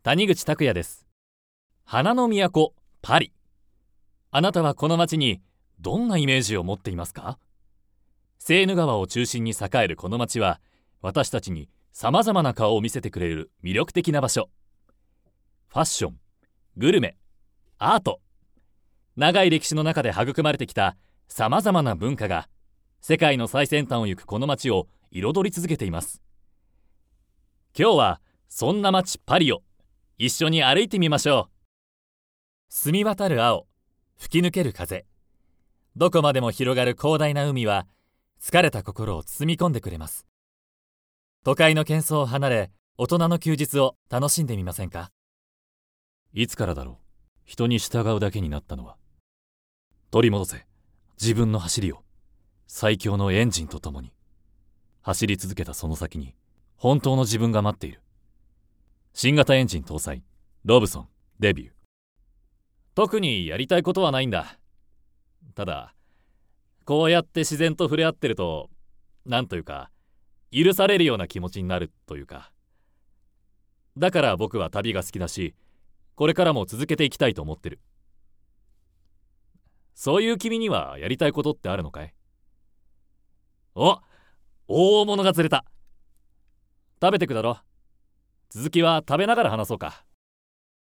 谷口拓也です。花の都パリ。あなたはこの街にどんなイメージを持っていますか？セーヌ川を中心に栄えるこの街は、私たちに様々な顔を見せてくれる魅力的な場所。ファッション、グルメ、アート、長い歴史の中で育まれてきた様々な文化が、世界の最先端を行くこの街を彩り続けています。今日はそんな街パリを一緒に歩いてみましょう。澄み渡る青、吹き抜ける風、どこまでも広がる広大な海は、疲れた心を包み込んでくれます。都会の喧騒を離れ、大人の休日を楽しんでみませんか？いつからだろう、人に従うだけになったのは。取り戻せ、自分の走りを。最強のエンジンとともに。走り続けたその先に、本当の自分が待っている。新型エンジン搭載、ロブソン、デビュー。特にやりたいことはないんだ。ただ、こうやって自然と触れ合ってると、なんというか、許されるような気持ちになるというか。だから僕は旅が好きだし、これからも続けていきたいと思ってる。そういう君にはやりたいことってあるのかい？お、大物が釣れた。食べてくだろ。続きは食べながら話そうか。